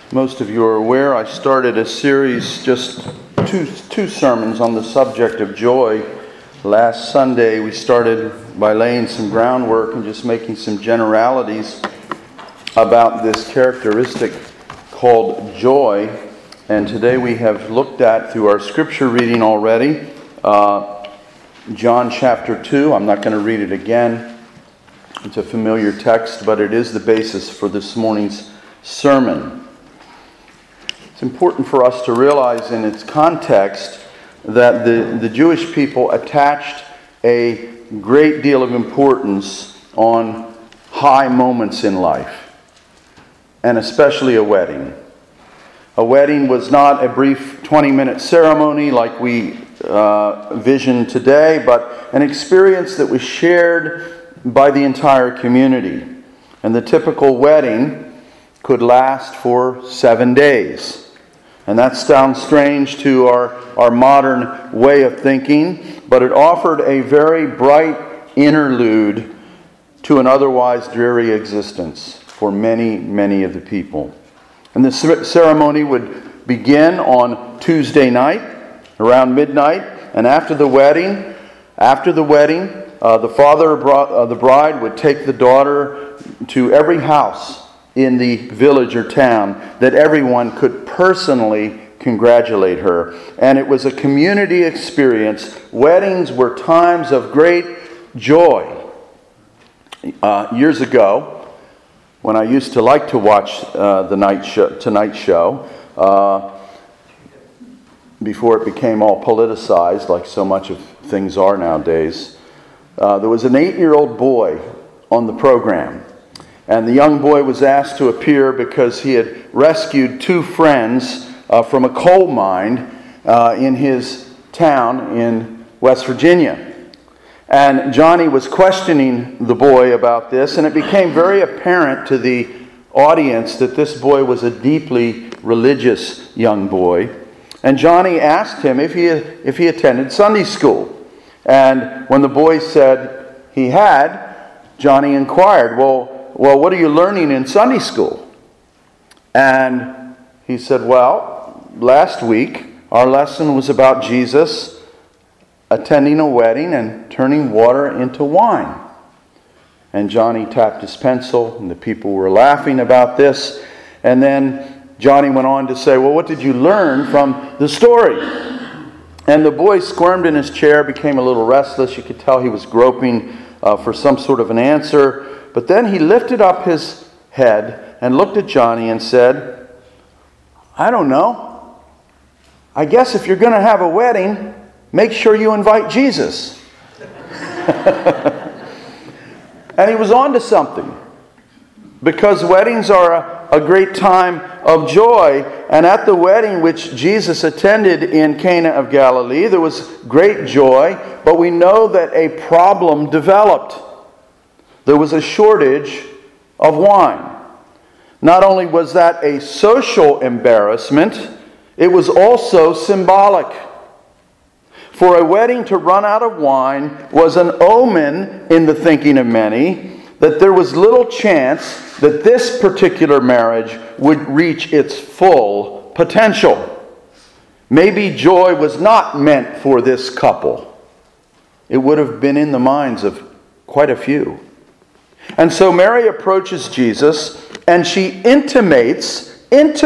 Most of you are aware I started a series, just two sermons on the subject of joy. Last Sunday we started by laying some groundwork and just making some generalities about this characteristic called joy. And today we have looked at, through our scripture reading already, John chapter 2. I'm not going to read it again. It's a familiar text, but it is the basis for this morning's sermon. It's important for us to realize in its context that the Jewish people attached a great deal of importance on high moments in life, and especially a wedding. A wedding was not a brief 20-minute ceremony like we vision today, but an experience that was shared by the entire community. And the typical wedding could last for 7 days. And that sounds strange to our modern way of thinking, but it offered a very bright interlude to an otherwise dreary existence for many, many of the people. And the ceremony would begin on Tuesday night, around midnight, and after the wedding, the father of the bride would take the daughter to every house in the village or town that everyone could personally congratulate her. And it was a community experience. Weddings were times of great joy. Years ago, when I used to like to watch the Tonight Show, before it became all politicized like so much of things are nowadays, there was an 8-year-old boy on the program. And the young boy was asked to appear because he had rescued 2 friends from a coal mine in his town in West Virginia. And Johnny was questioning the boy about this, and it became very apparent to the audience that this boy was a deeply religious young boy. And Johnny asked him if he attended Sunday school. And when the boy said he had, Johnny inquired, Well, what are you learning in Sunday school? And he said, well, last week our lesson was about Jesus attending a wedding and turning water into wine. And Johnny tapped his pencil, and the people were laughing about this. And then Johnny went on to say, well, what did you learn from the story? And the boy squirmed in his chair, became a little restless. You could tell he was groping for some sort of an answer. But then he lifted up his head and looked at Johnny and said, I don't know. I guess if you're going to have a wedding, make sure you invite Jesus. And he was on to something. Because weddings are a great time of joy. And at the wedding which Jesus attended in Cana of Galilee, there was great joy. But we know that a problem developed. There was a shortage of wine. Not only was that a social embarrassment, it was also symbolic. For a wedding to run out of wine was an omen in the thinking of many that there was little chance that this particular marriage would reach its full potential. Maybe joy was not meant for this couple. It would have been in the minds of quite a few. And so Mary approaches Jesus, and she intimates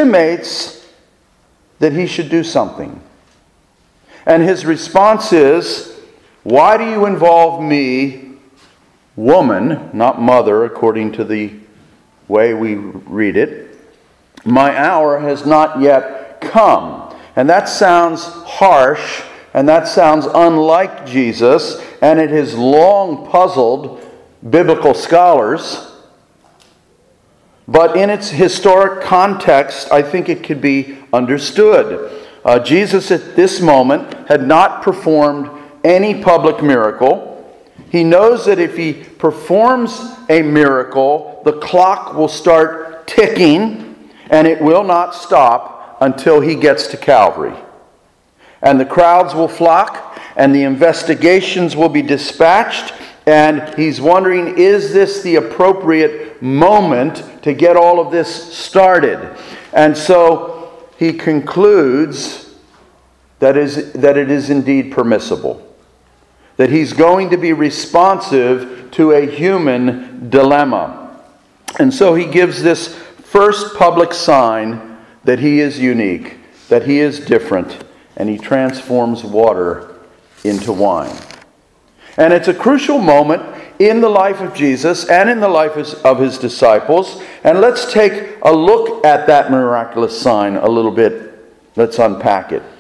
that he should do something. And his response is, why do you involve me, woman, not mother, according to the way we read it? My hour has not yet come. And that sounds harsh, and that sounds unlike Jesus, and it has long puzzled biblical scholars, but in its historic context, I think it could be understood. Jesus at this moment had not performed any public miracle. He knows that if he performs a miracle, the clock will start ticking, and it will not stop until he gets to Calvary. And the crowds will flock, and the investigations will be dispatched. And he's wondering, is this the appropriate moment to get all of this started? And so he concludes that it is indeed permissible, that he's going to be responsive to a human dilemma. And so he gives this first public sign that he is unique, that he is different, and he transforms water into wine. And it's a crucial moment in the life of Jesus and in the life of his disciples. And let's take a look at that miraculous sign a little bit. Let's unpack it.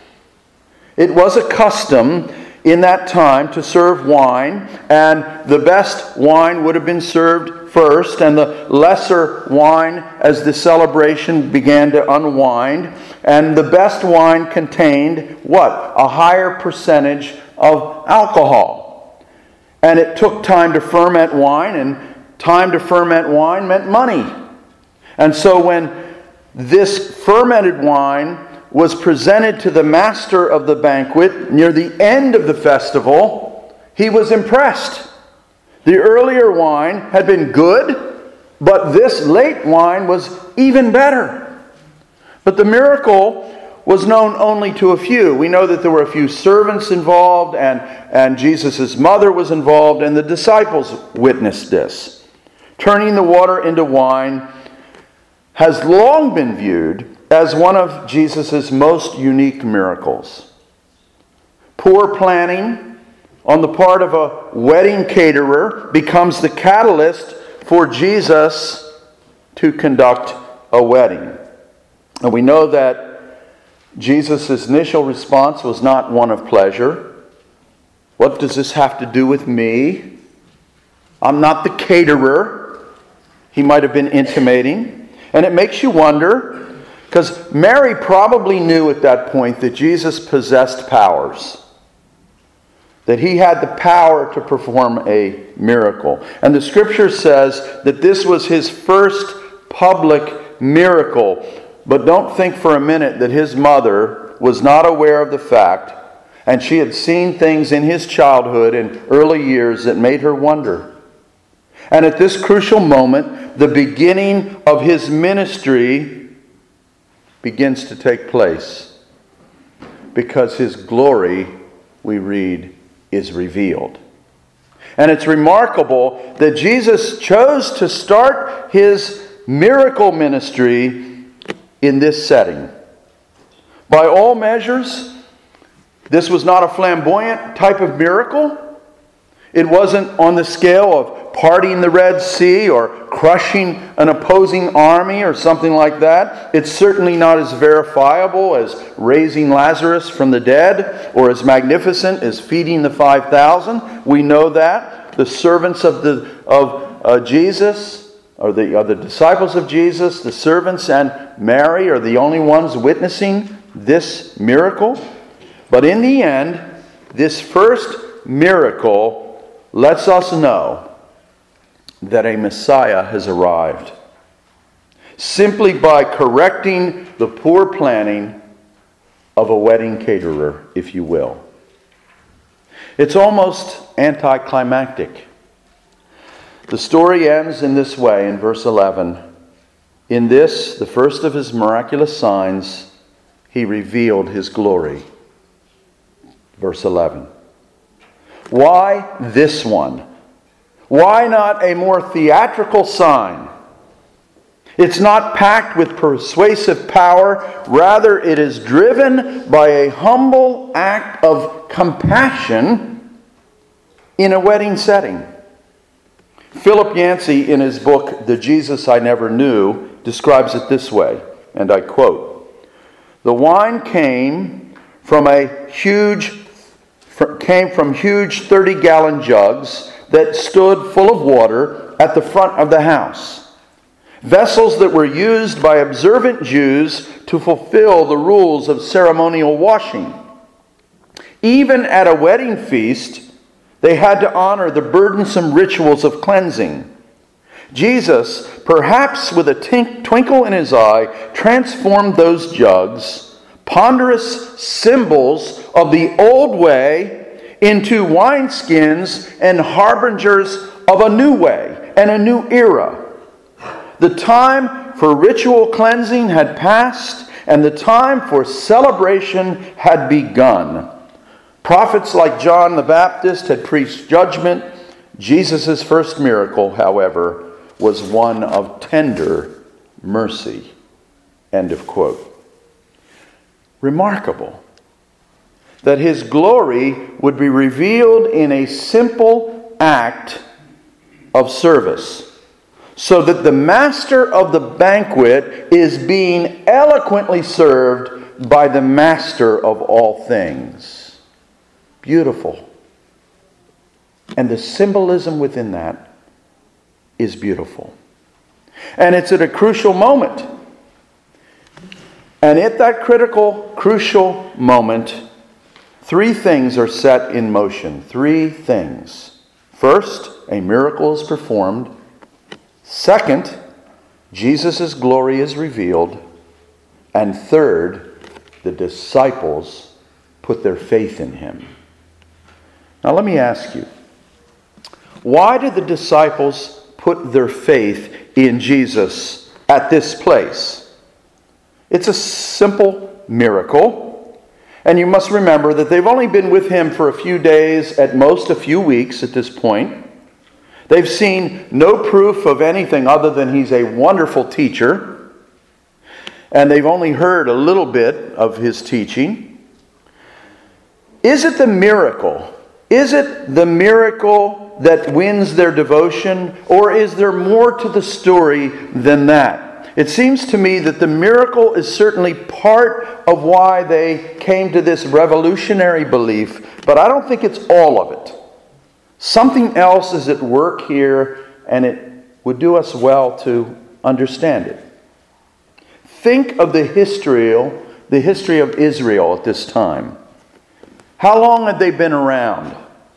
It was a custom in that time to serve wine, and the best wine would have been served first, and the lesser wine as the celebration began to unwind. And the best wine contained what? A higher percentage of alcohol. And it took time to ferment wine, and time to ferment wine meant money. And so when this fermented wine was presented to the master of the banquet near the end of the festival, he was impressed. The earlier wine had been good, but this late wine was even better. But the miracle was known only to a few. We know that there were a few servants involved, and Jesus' mother was involved, and the disciples witnessed this. Turning the water into wine has long been viewed as one of Jesus' most unique miracles. Poor planning on the part of a wedding caterer becomes the catalyst for Jesus to conduct a wedding. And we know that Jesus' initial response was not one of pleasure. What does this have to do with me? I'm not the caterer, he might have been intimating. And it makes you wonder, because Mary probably knew at that point that Jesus possessed powers, that he had the power to perform a miracle. And the scripture says that this was his first public miracle. But don't think for a minute that his mother was not aware of the fact, and she had seen things in his childhood and early years that made her wonder. And at this crucial moment, the beginning of his ministry begins to take place, because his glory, we read, is revealed. And it's remarkable that Jesus chose to start his miracle ministry in this setting. By all measures, this was not a flamboyant type of miracle. It wasn't on the scale of parting the Red Sea or crushing an opposing army or something like that. It's certainly not as verifiable as raising Lazarus from the dead or as magnificent as feeding the 5,000. We know that. The servants of Jesus, or the disciples of Jesus, the servants and Mary are the only ones witnessing this miracle. But in the end, this first miracle lets us know that a Messiah has arrived, simply by correcting the poor planning of a wedding caterer, if you will. It's almost anticlimactic. The story ends in this way in verse 11. In this, the first of his miraculous signs, he revealed his glory. Verse 11. Why this one? Why not a more theatrical sign? It's not packed with persuasive power. Rather, it is driven by a humble act of compassion in a wedding setting. Philip Yancey, in his book, The Jesus I Never Knew, describes it this way, and I quote, "The wine came from huge 30-gallon jugs that stood full of water at the front of the house. Vessels that were used by observant Jews to fulfill the rules of ceremonial washing. Even at a wedding feast, they had to honor the burdensome rituals of cleansing. Jesus, perhaps with a twinkle in his eye, transformed those jugs, ponderous symbols of the old way, into wineskins and harbingers of a new way and a new era. The time for ritual cleansing had passed, and the time for celebration had begun. Prophets like John the Baptist had preached judgment. Jesus' first miracle, however, was one of tender mercy. End of quote. Remarkable that his glory would be revealed in a simple act of service, so that the master of the banquet is being eloquently served by the master of all things. Beautiful. And the symbolism within that is beautiful. And it's at a crucial moment. And at that crucial moment, three things are set in motion. Three things. First, a miracle is performed. Second, Jesus' glory is revealed. And third, the disciples put their faith in him. Now let me ask you, why did the disciples put their faith in Jesus at this place? It's a simple miracle. And you must remember that they've only been with him for a few days, at most a few weeks at this point. They've seen no proof of anything other than he's a wonderful teacher. And they've only heard a little bit of his teaching. Is it the miracle? Is it the miracle that wins their devotion? Or is there more to the story than that? It seems to me that the miracle is certainly part of why they came to this revolutionary belief, but I don't think it's all of it. Something else is at work here, and it would do us well to understand it. Think of the history of Israel at this time. How long had they been around?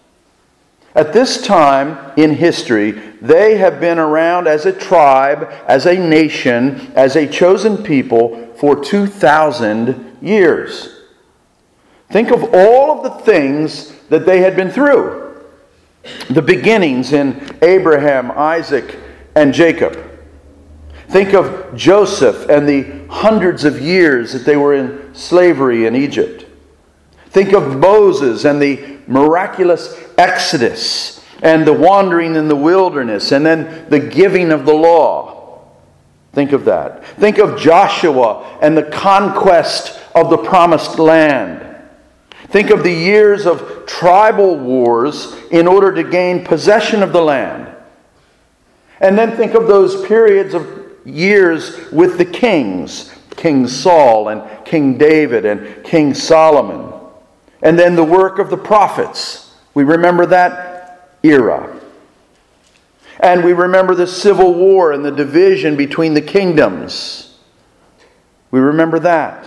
At this time in history, they have been around as a tribe, as a nation, as a chosen people for 2,000 years. Think of all of the things that they had been through. The beginnings in Abraham, Isaac, and Jacob. Think of Joseph and the hundreds of years that they were in slavery in Egypt. Think of Moses and the miraculous Exodus and the wandering in the wilderness and then the giving of the law. Think of that. Think of Joshua and the conquest of the promised land. Think of the years of tribal wars in order to gain possession of the land. And then think of those periods of years with the kings, King Saul and King David and King Solomon. And then the work of the prophets. We remember that era. And we remember the civil war and the division between the kingdoms. We remember that.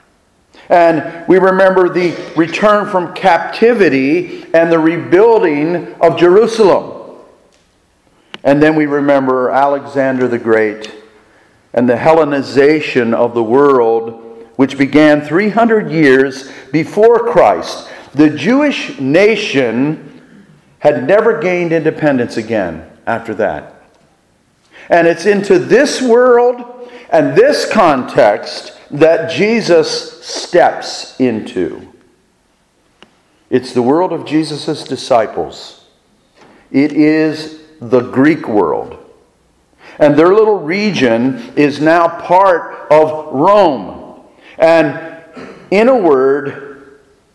And we remember the return from captivity and the rebuilding of Jerusalem. And then we remember Alexander the Great and the Hellenization of the world, which began 300 years before Christ. The Jewish nation had never gained independence again after that. And it's into this world and this context that Jesus steps into. It's the world of Jesus' disciples. It is the Greek world. And their little region is now part of Rome. And in a word,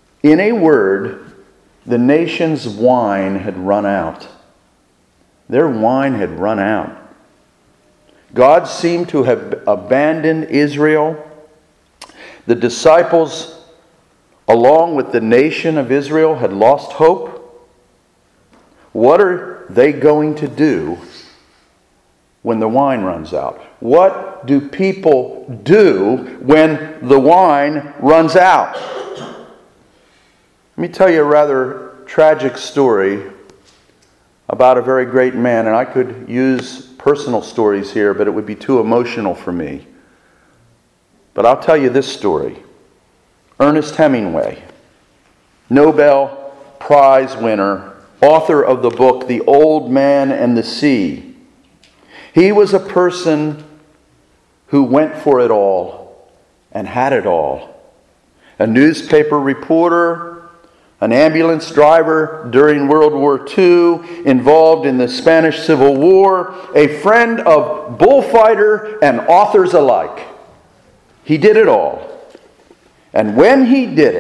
the nation's wine had run out. Their wine had run out. God seemed to have abandoned Israel. The disciples, along with the nation of Israel, had lost hope. What are they going to do when the wine runs out? What do people do when the wine runs out? Let me tell you a rather tragic story about a very great man. And I could use personal stories here, but it would be too emotional for me. But I'll tell you this story. Ernest Hemingway, Nobel Prize winner, author of the book The Old Man and the Sea. He was a person who went for it all and had it all. A newspaper reporter, an ambulance driver during World War II, involved in the Spanish Civil War, a friend of bullfighter and authors alike. He did it all. And when he did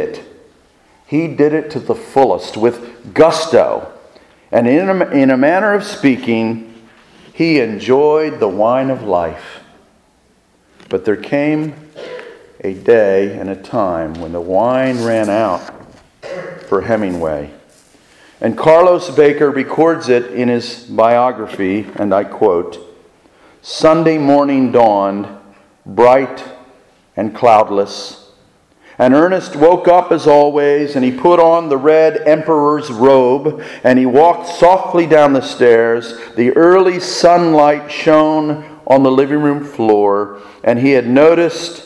it to the fullest, with gusto. And in a manner of speaking, he enjoyed the wine of life. But there came a day and a time when the wine ran out for Hemingway. And Carlos Baker records it in his biography, and I quote, "Sunday morning dawned, bright and cloudless, and Ernest woke up as always, and he put on the red emperor's robe, and he walked softly down the stairs. The early sunlight shone on the living room floor, and he had noticed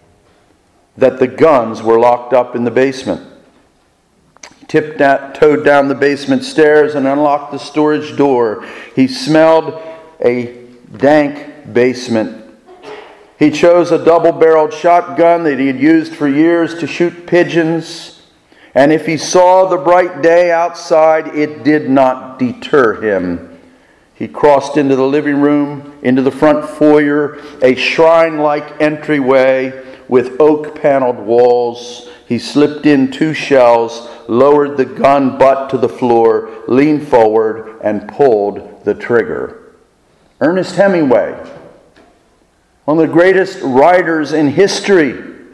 that the guns were locked up in the basement. He tiptoed down the basement stairs and unlocked the storage door. He smelled a dank basement. He chose a double-barreled shotgun that he had used for years to shoot pigeons. And if he saw the bright day outside, it did not deter him. He crossed into the living room, into the front foyer, a shrine-like entryway with oak-paneled walls. He slipped in 2 shells, lowered the gun butt to the floor, leaned forward, and pulled the trigger." Ernest Hemingway, one of the greatest writers in history.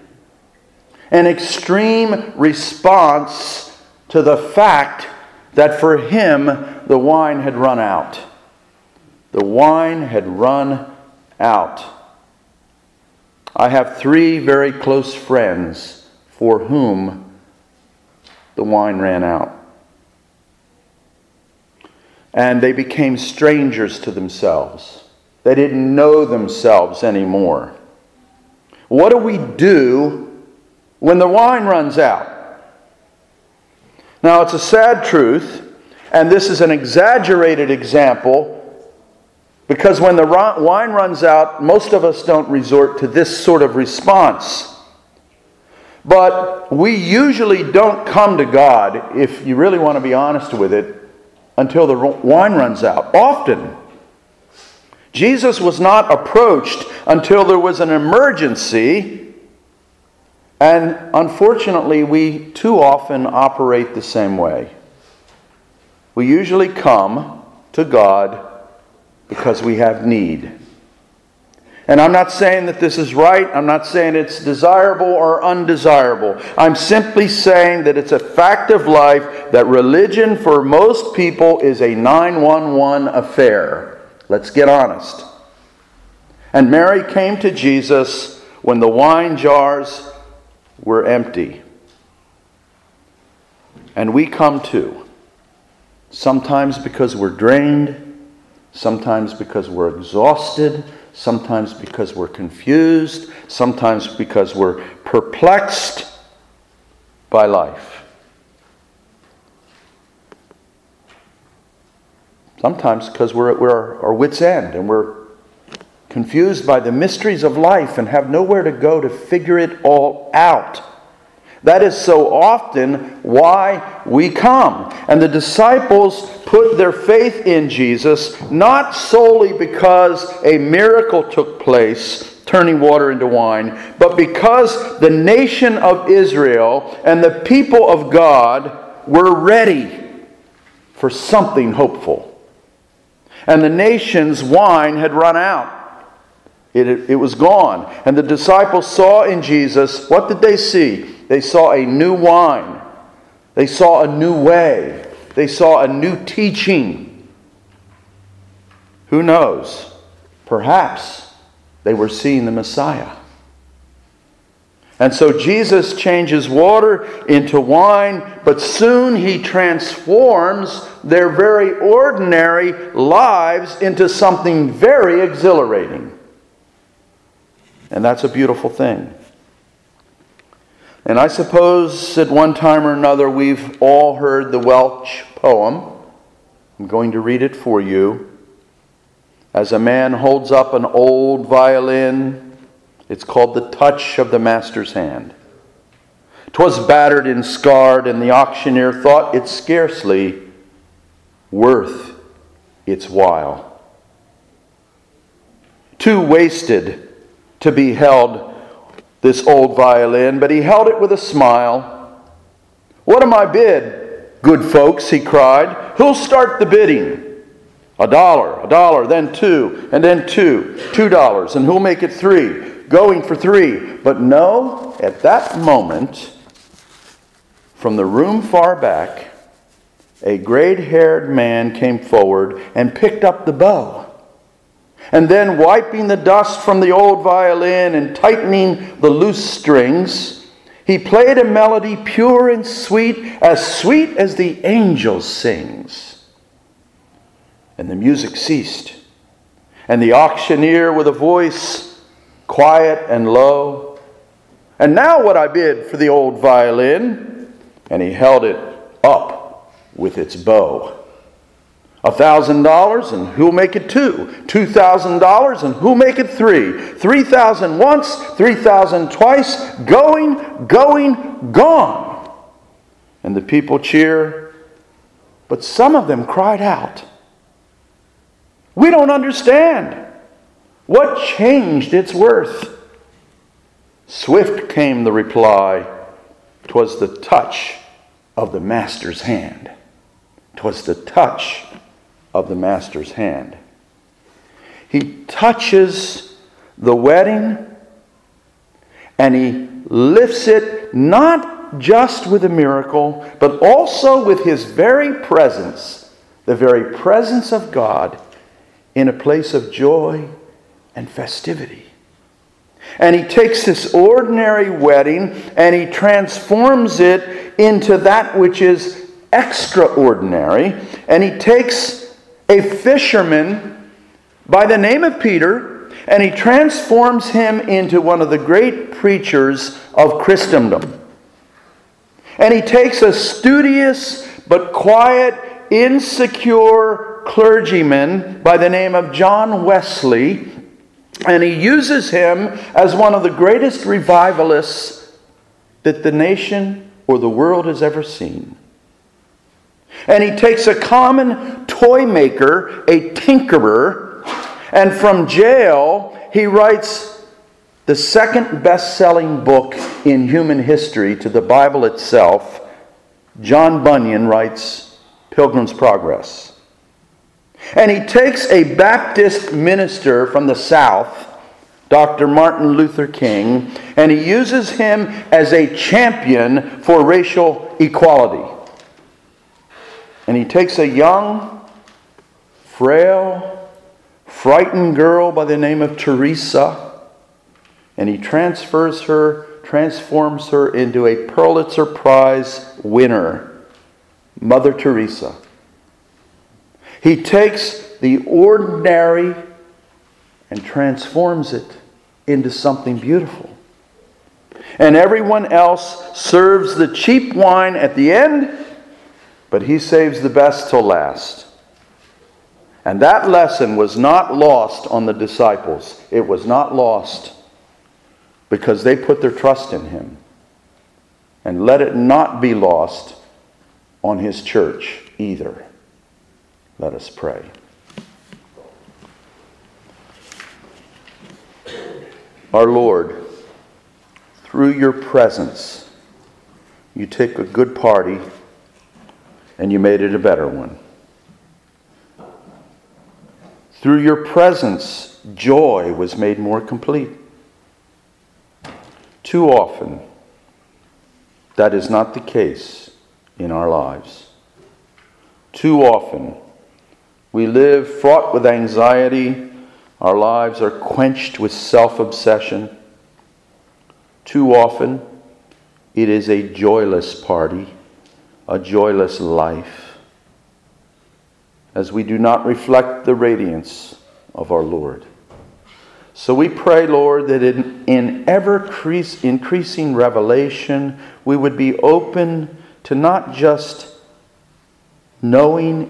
An extreme response to the fact that for him the wine had run out. The wine had run out. I have 3 very close friends for whom the wine ran out. And they became strangers to themselves. They didn't know themselves anymore. What do we do when the wine runs out? Now, it's a sad truth, and this is an exaggerated example, because when the wine runs out, most of us don't resort to this sort of response. But we usually don't come to God, if you really want to be honest with it, until the wine runs out. Often. Jesus was not approached until there was an emergency, and unfortunately we too often operate the same way. We usually come to God because we have need. And I'm not saying that this is right. I'm not saying it's desirable or undesirable. I'm simply saying that it's a fact of life that religion for most people is a 911 affair. Let's get honest. And Mary came to Jesus when the wine jars were empty. And we come too. Sometimes because we're drained, sometimes because we're exhausted, sometimes because we're confused, sometimes because we're perplexed by life. Sometimes because we're at our wits' end and we're confused by the mysteries of life and have nowhere to go to figure it all out. That is so often why we come. And the disciples put their faith in Jesus not solely because a miracle took place, turning water into wine, but because the nation of Israel and the people of God were ready for something hopeful. And the nation's wine had run out. It was gone. And the disciples saw in Jesus, what did they see? They saw a new wine. They saw a new way. They saw a new teaching. Who knows? Perhaps they were seeing the Messiah. And so Jesus changes water into wine, but soon he transforms their very ordinary lives into something very exhilarating. And that's a beautiful thing. And I suppose at one time or another we've all heard the Welsh poem. I'm going to read it for you. As a man holds up an old violin It's called the touch of the Master's hand. 'Twas battered and scarred, and the auctioneer thought it scarcely worth its while. Too wasted to be held, this old violin, but he held it with a smile. "What am I bid, good folks?" he cried. "Who'll start the bidding?" A dollar, then two, and then $2, and who'll make it three? Going for three. But no, at that moment, from the room far back, a gray-haired man came forward and picked up the bow. And then, wiping the dust from the old violin and tightening the loose strings, he played a melody pure and sweet as the angel sings. And the music ceased, and the auctioneer, with a voice quiet and low, "And now what I bid for the old violin?" And he held it up with its bow. $1,000, and who'll make it two? $2,000, and who'll make it three? 3,000 once, 3,000 twice, going, gone. And the people cheer, but some of them cried out, "We don't understand. What changed its worth?" Swift came the reply, "'Twas the touch of the Master's hand. 'Twas the touch of the Master's hand." He touches the wedding, and he lifts it not just with a miracle, but also with his very presence, the very presence of God, in a place of joy and festivity. And he takes this ordinary wedding and he transforms it into that which is extraordinary. And he takes a fisherman by the name of Peter and he transforms him into one of the great preachers of Christendom. And he takes a studious but quiet, insecure clergyman by the name of John Wesley, and he uses him as one of the greatest revivalists that the nation or the world has ever seen. And he takes a common toy maker, a tinkerer, and from jail he writes the second best-selling book in human history to the Bible itself. John Bunyan writes Pilgrim's Progress. And he takes a Baptist minister from the South, Dr. Martin Luther King, and he uses him as a champion for racial equality. And he takes a young, frail, frightened girl by the name of Teresa, and he transforms her into a Pulitzer Prize winner, Mother Teresa. He takes the ordinary and transforms it into something beautiful. And everyone else serves the cheap wine at the end, but he saves the best till last. And that lesson was not lost on the disciples. It was not lost because they put their trust in him. And let it not be lost on his church either. Let us pray. Our Lord, through your presence, you take a good party and you made it a better one. Through your presence, joy was made more complete. Too often, that is not the case in our lives. Too often, we live fraught with anxiety. Our lives are quenched with self-obsession. Too often, it is a joyless party, a joyless life, as we do not reflect the radiance of our Lord. So we pray, Lord, that in ever-increasing revelation, we would be open to not just knowing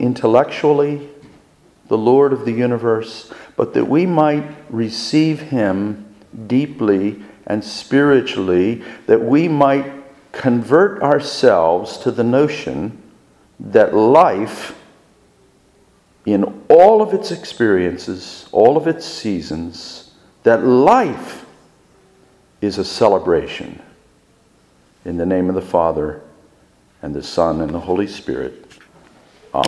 intellectually the Lord of the universe, but that we might receive him deeply and spiritually, that we might convert ourselves to the notion that life, in all of its experiences, all of its seasons, that life is a celebration. In the name of the Father, and the Son, and the Holy Spirit.